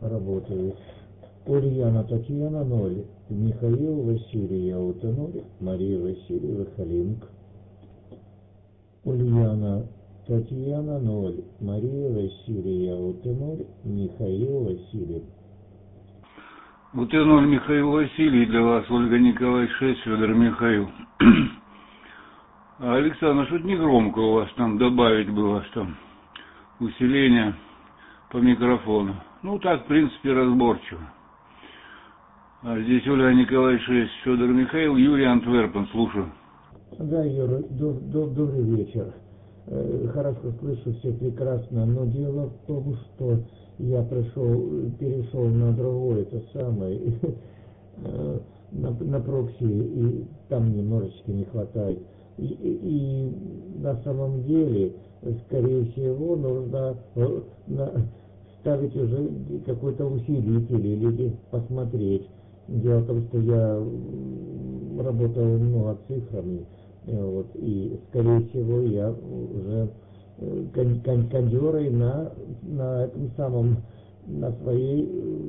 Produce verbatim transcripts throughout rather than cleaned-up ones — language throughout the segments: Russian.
работает. Ульяна Татьяна ноль, Михаил Василий Яута ноль, Мария Васильева Халимк. Ульяна Татьяна ноль, Мария Василий Яута ноль, Михаил Василий. Вот я ноль Михаил Василий для вас, Ольга Николай шесть, Федор Михаил. Александр, что-то не громко у вас там добавить было, что усиление по микрофону. Ну так, в принципе, разборчиво. А здесь Ольга Николай шесть, Федор Михаил, Юрий Антверпен, слушаю. Да, Юра, доб, доб, добрый вечер. Э, хорошо слышу, все прекрасно, но дело в том, что я пришел, перешел на другой, это самое, на, на прокси, и там немножечко не хватает. И, и, и на самом деле, скорее всего, нужно на, ставить уже какой-то усилитель или посмотреть. Дело в том, что я работал много цифрами, вот, и, скорее всего, я уже кон, кон, кондерой на, на этом самом, на своей,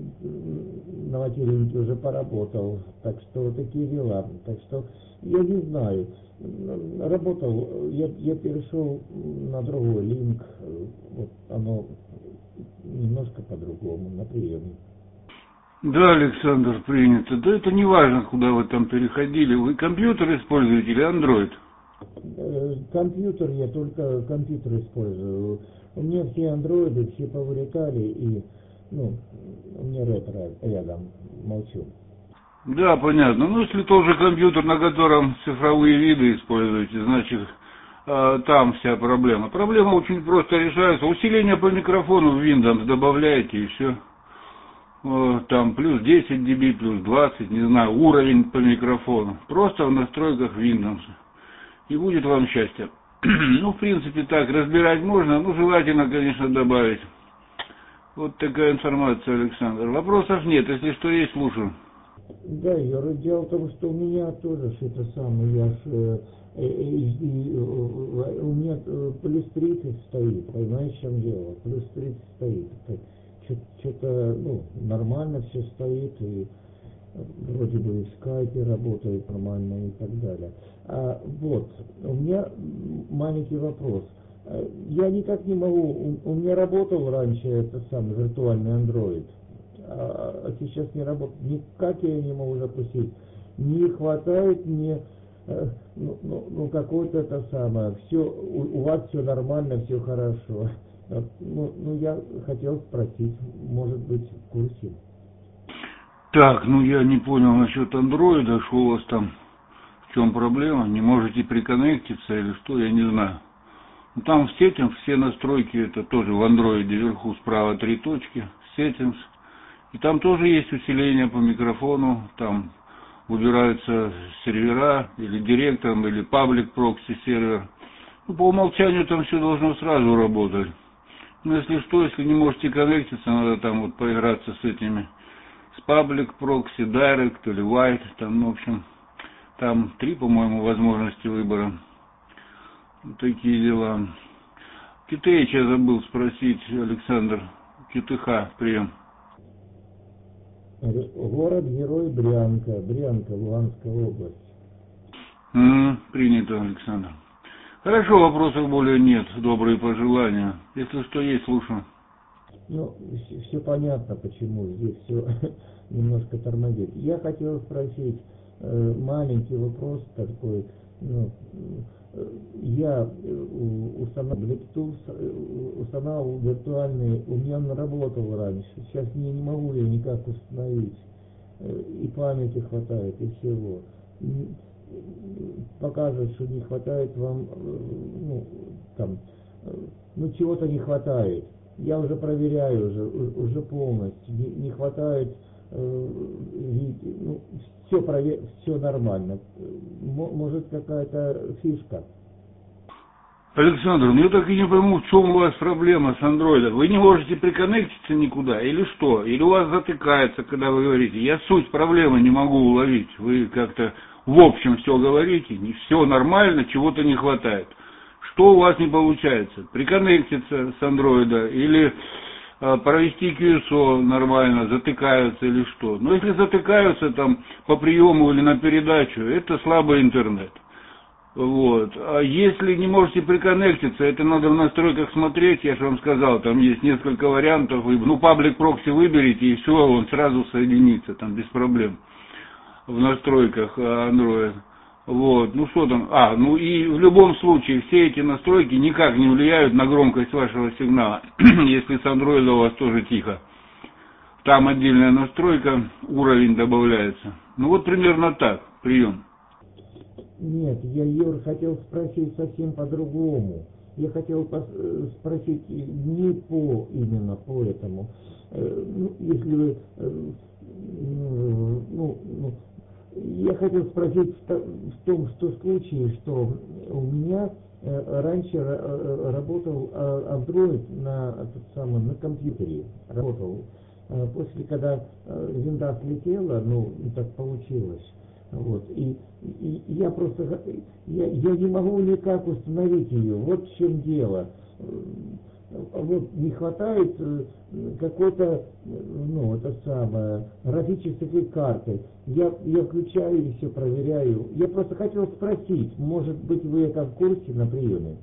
на материнке уже поработал. Так что вот такие дела. Так что я не знаю. Работал, я, я перешел на другой линк, вот оно немножко по-другому, на приеме. Да, Александр, принято. Да это не важно, куда вы там переходили. Вы компьютер используете или Android? Компьютер, я только компьютер использую. У меня все андроиды, все повылетали, и, ну, у меня ретро рядом, молчу. Да, понятно. Ну, если тот же компьютер, на котором цифровые виды используете, значит, э, там вся проблема. Проблема очень просто решается. Усиление по микрофону в Windows добавляете, и все. Э, там плюс десять дБ, плюс двадцать, не знаю, уровень по микрофону. Просто в настройках Windows. И будет вам счастье. Ну, в принципе, так, разбирать можно, ну, желательно, конечно, добавить. Вот такая информация, Александр. Вопросов нет, если что есть, слушаю. Да, Юра, дело в том, что у меня тоже это самое, я ж э, эйч ди, э, у меня э, плюс тридцать стоит, понимаешь, в чем дело? Плюс тридцать стоит. Что-то, ну, нормально все стоит, и вроде бы и в скайпе работает нормально и так далее. А, вот, у меня маленький вопрос. Я никак не могу, у, у меня работал раньше это самый виртуальный Android, а сейчас не работает, никак я не могу запустить. Не хватает мне, э, ну, ну, ну какое-то это самое, все, у, у вас все нормально, все хорошо. Ну, ну, я хотел спросить, может быть, в курсе. Так, ну я не понял насчет андроида, что у вас там, в чем проблема, не можете приконнектиться или что, я не знаю. Ну, там в Settings все настройки, это тоже в андроиде вверху справа три точки, Settings, и там тоже есть усиление по микрофону, там выбираются сервера, или директором, или паблик прокси сервер. Ну, по умолчанию там все должно сразу работать. Ну, если что, если не можете коннектиться, надо там вот поиграться с этими, с паблик прокси, direct или white, там, ну, в общем, там три, по-моему, возможности выбора. Вот такие дела. Китеич я забыл спросить, Александр, КТХ, прием. Город-герой Брянка, Брянка, Луганская область. М-м, принято, Александр. Хорошо, вопросов более нет, добрые пожелания. Если что есть, слушаю. Ну, все, все понятно, почему здесь все немножко тормозит. Я хотел спросить э, маленький вопрос такой. Ну, э, я устанавливал Bluetooth, э, устанавливал виртуальный, у меня он работал раньше. Сейчас не, не могу я никак установить. Э, и памяти хватает, и всего. М, Показывает, что не хватает вам, э, ну, там, э, ну, чего-то не хватает. Я уже проверяю, уже, уже полностью, не, не хватает, э, вид, ну, все, провер, все нормально. Может, какая-то фишка. Александр, ну я так и не пойму, в чем у вас проблема с андроидом. Вы не можете приконнектиться никуда, или что? Или у вас затыкается, когда вы говорите. Я суть проблемы не могу уловить. Вы как-то в общем все говорите, не все нормально, чего-то не хватает. Что у вас не получается? Приконнектиться с андроида или провести кью эс о нормально, затыкаются или что. Но если затыкаются там по приему или на передачу, это слабый интернет. Вот. А если не можете приконнектиться, это надо в настройках смотреть, я же вам сказал, там есть несколько вариантов, ну, паблик прокси выберите, и все, он сразу соединится, там, без проблем, в настройках Android. Вот, ну что там, а, ну и в любом случае, все эти настройки никак не влияют на громкость вашего сигнала, если с Android у вас тоже тихо. Там отдельная настройка, уровень добавляется. Ну вот примерно так, прием. Нет, я, Юр, хотел спросить совсем по-другому. Я хотел пос- спросить не по именно по этому. Э, ну, если вы, э, ну, ну, я хотел спросить в, то- в том, что случае, что у меня э, раньше э, работал э, Android на, этот самый, на компьютере, работал. Э, После, когда э, винда слетела, ну, так получилось. Вот, и, и я просто, х- я, я не могу никак установить ее, вот в чем дело. Э, Вот не хватает э, какой-то, э, ну, это самое, графической карты. Я, я включаю и все проверяю. Я просто хотел спросить, может быть, вы это в курсе на приеме?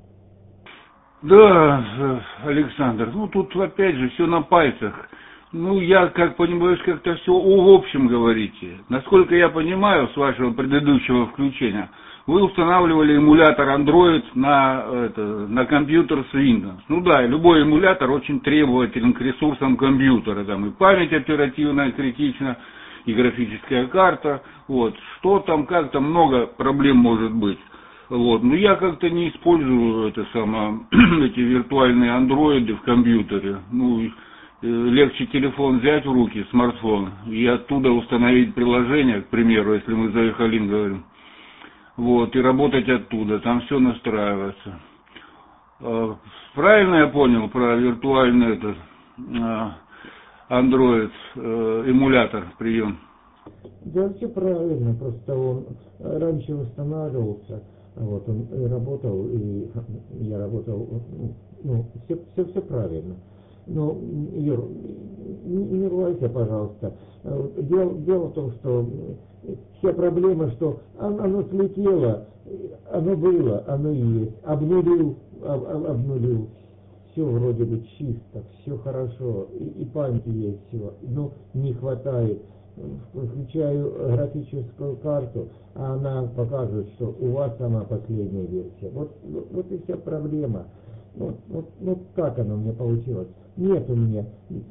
Да, э, Александр, ну тут опять же все на пальцах. Ну, я, как понимаешь, как-то все в общем говорите. Насколько я понимаю, с вашего предыдущего включения, вы устанавливали эмулятор Android на, это, на компьютер с Windows. Ну да, любой эмулятор очень требователен к ресурсам компьютера. Там и память оперативная критична, и графическая карта. Вот. Что там, как там, много проблем может быть. Вот. Но я как-то не использую это самое, эти виртуальные андроиды в компьютере. Ну, э, легче телефон взять в руки, смартфон, и оттуда установить приложение, к примеру, если мы за Эхолин говорим. Вот, и работать оттуда, там все настраивается. Э, Правильно я понял про виртуальный этот э, Android э, эмулятор прием? Да, все правильно, просто он раньше устанавливался, вот он и работал, и я работал, ну, все, все, все правильно. Но, Юр, не, не ругайся, пожалуйста. Вот Дело, дело в том, что вся проблема, что оно, оно слетело, оно было, оно есть, обнулил, об, об- обнулил. Все вроде бы чисто, все хорошо, и, и памяти есть все, но не хватает. Включаю графическую карту, а она показывает, что у вас самая последняя версия. Вот, вот, вот и вся проблема. Вот, вот, вот так оно у меня получилось. Нет у меня,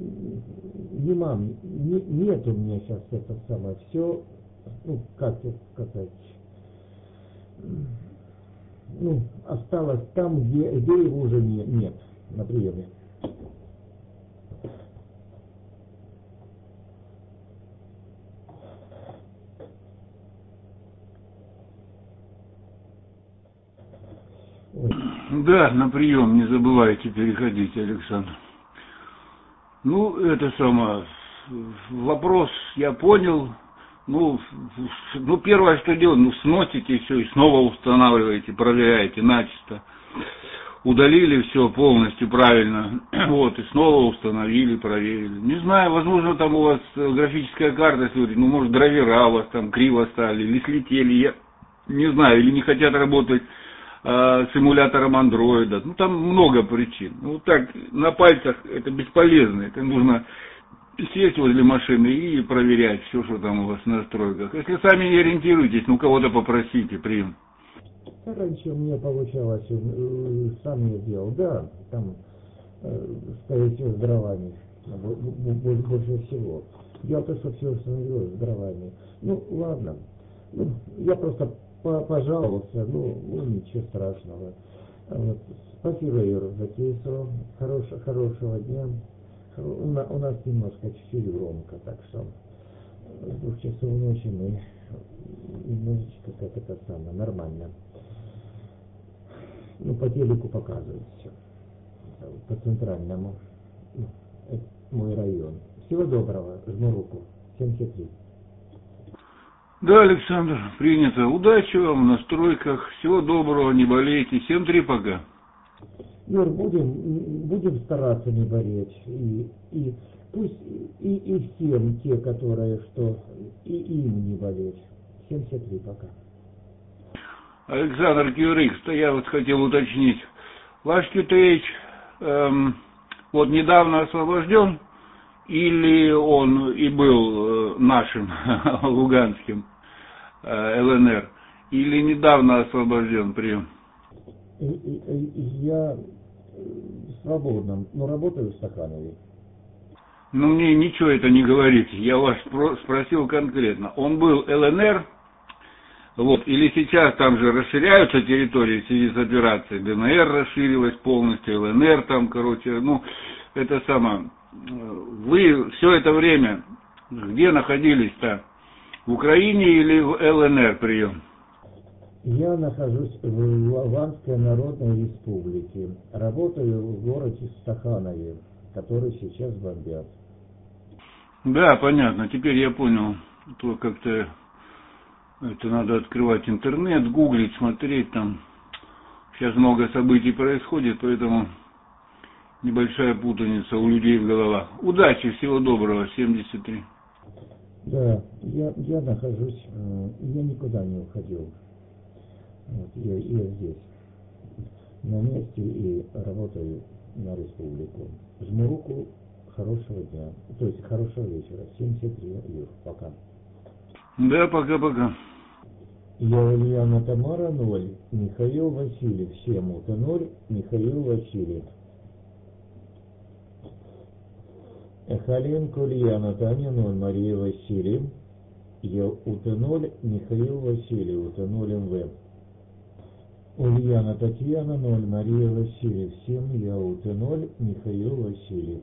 не мам, не, нет у меня сейчас это самое все, ну, как это сказать, ну, осталось там, где, где его уже не, нет на приеме. Ой. Да, на прием не забывайте переходить, Александр. Ну, это самое, вопрос я понял. Ну, ну, первое, что делать, ну, сносите все и снова устанавливаете, проверяете начисто. Удалили все полностью правильно, вот, и снова установили, проверили. Не знаю, возможно, там у вас графическая карта сегодня, ну, может, драйвера у вас там криво стали, или слетели, я не знаю, или не хотят работать э, с эмулятором андроида. Ну, там много причин. Ну, так, на пальцах это бесполезно, это нужно сесть возле машины и проверять все, что там у вас в настройках. Если сами не ориентируетесь, ну, кого-то попросите, прием. Да, раньше у меня получалось, э, сам я делал, да, там, э, скорее всего, с дровами, бо- бо- бо- больше всего. Дело-то, что все установилось с дровами. Ну, ладно, ну, я просто по- пожаловался, ну, ну, ничего страшного. А вот, спасибо, Юра, за кейсо, Хорош, хорошего дня. Хоро- У, на- у нас немножко чуть-чуть громко, так что с двух часов ночи мы немножечко, как это самое, нормально. Ну, по телеку показывают все. По центральному. Ну, это мой район. Всего доброго. Жму руку. семьдесят три. Да, Александр, принято. Удачи вам в настройках. Всего доброго, не болейте. семь три пока. Юр, будем, будем стараться не болеть. И, и пусть и, и всем те, которые что, и им не болеть. семьдесят три пока. Александр Кюрикс, то я вот хотел уточнить. Ваш Кютеич эм, вот недавно освобожден, или он и был э, нашим луганским э, ЛНР, или недавно освобожден, прием? И, и, и я в свободном, но работаю в Стаханове. Ну, мне ничего это не говорит. Я вас спросил конкретно. Он был ЛНР, вот, или сейчас там же расширяются территории в связи с операцией. ДНР расширилась полностью, ЛНР там, короче, ну, это самое. Вы все это время где находились-то? В Украине или в ЛНР, прием? Я нахожусь в Луганской Народной Республике. Работаю в городе Стаханове, который сейчас бомбят. Да, понятно. Теперь я понял. То как-то это надо открывать интернет, гуглить, смотреть там. Сейчас много событий происходит, поэтому небольшая путаница у людей в головах. Удачи, всего доброго, семьдесят три. Да, я, я нахожусь, я никуда не уходил. Вот, я, я здесь, на месте и работаю на республику. Жму руку, хорошего дня, то есть хорошего вечера. семьдесят три, Юр, пока. Да, пока-пока. Я Ульяна Тамара ноль, Михаил Васильев, семь, Ута ноль, Михаил Васильев. Эхаленко Ульяна Таня ноль, Мария Васильев. Я Ута ноль, Михаил Васильев, Ута ноль МВ. Ульяна Татьяна ноль, Мария Васильев, семь, я Ута ноль, Михаил Васильев.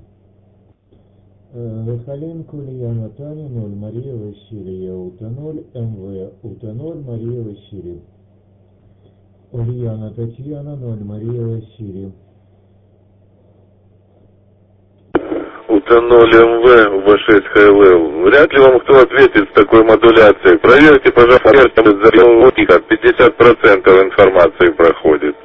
Эхаленко Ульяна Таня ноль, Мария Васильев, я Ута ноль, МВ, Ута ноль, Мария Васильев. Ульяна Татьяна ноль, Мария Васильев. Ута ноль МВ, вэ шесть ХЛЛ. Вряд ли вам кто ответит с такой модуляцией. Проверьте, пожалуйста, за пятьдесят процентов информации проходит.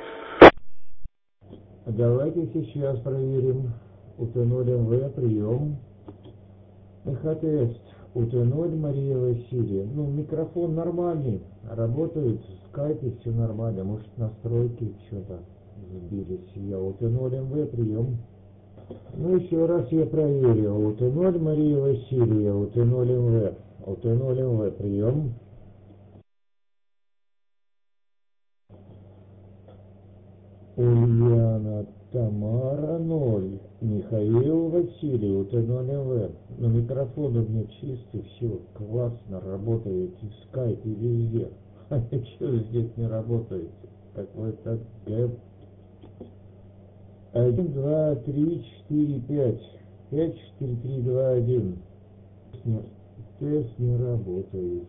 Давайте сейчас проверим. Ута ноль МВ, прием. Эхо-тест. Ута ноль, Мария Васильев. Ну, микрофон нормальный, работает, в скайпе все нормально. Может, настройки что-то сбились. Я Ута ноль МВ, прием. Ну, еще раз я проверил. Ута ноль, Мария Васильева, Ута ноль МВ. Ута ноль МВ, прием. Ульяна Тамара ноль, Михаил Васильев, Ута ноль МВ. Но микрофон у меня чистый, все классно, работает и в скайпе, и везде. А что здесь не работает? Какой-то гэп. Один, два, три, четыре, пять. Пять, четыре, три, два, один. Тест не работает.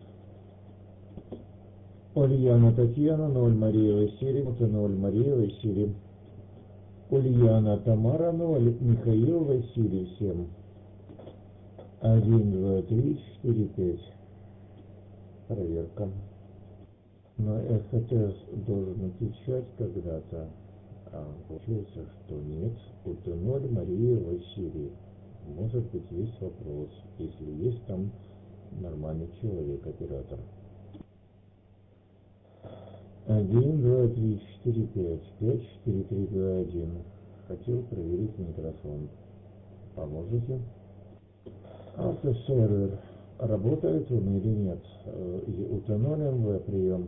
Ульяна Татьяна ноль, Мария Васильева ноль, Мария Васильева. Ульяна Тамара ноль, Михаил Васильев семь. Один, два, три, четыре, пять. Проверка. Но эхо-тест должен отвечать когда-то. А получается, что нет. Ута ноль, Мария Васильев. Может быть, есть вопрос, если есть там нормальный человек, оператор. Один, два, три, четыре, пять. Пять, четыре, три, два, один. Хотел проверить микрофон. Поможете? Автосервер. Работает он или нет? Ута ноль МВ, прием.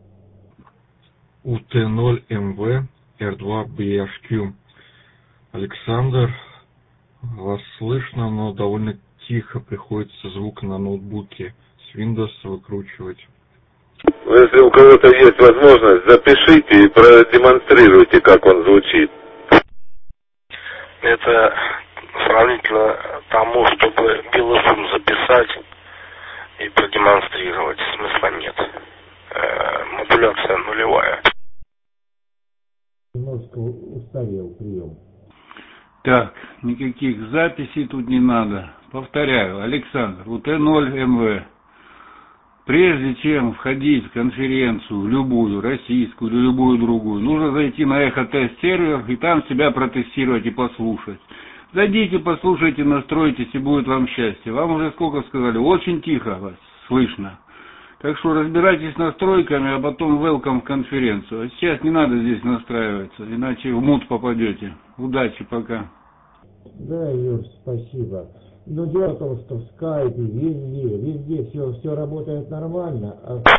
Ута ноль МВ, эр два би эйч кью. Александр, вас слышно, но довольно тихо, приходится звук на ноутбуке с Windows выкручивать. Если у кого-то есть возможность, запишите и продемонстрируйте, как он звучит. Это сравнительно тому, чтобы белый шум записать и продемонстрировать, смысла нет. Э, модуляция нулевая. Немножко устарел прием. Так, никаких записей тут не надо. Повторяю, Александр, Ута ноль МВ. Прежде чем входить в конференцию, в любую, российскую или любую другую, нужно зайти на эхо-тест-сервер и там себя протестировать и послушать. Зайдите, послушайте, настройтесь, и будет вам счастье. Вам уже сколько сказали, очень тихо вас слышно. Так что разбирайтесь с настройками, а потом welcome в конференцию. А сейчас не надо здесь настраиваться, иначе в мут попадете. Удачи, пока. Да, Юр, спасибо. Но дело в том, что в скайпе, везде, везде все, все работает нормально, а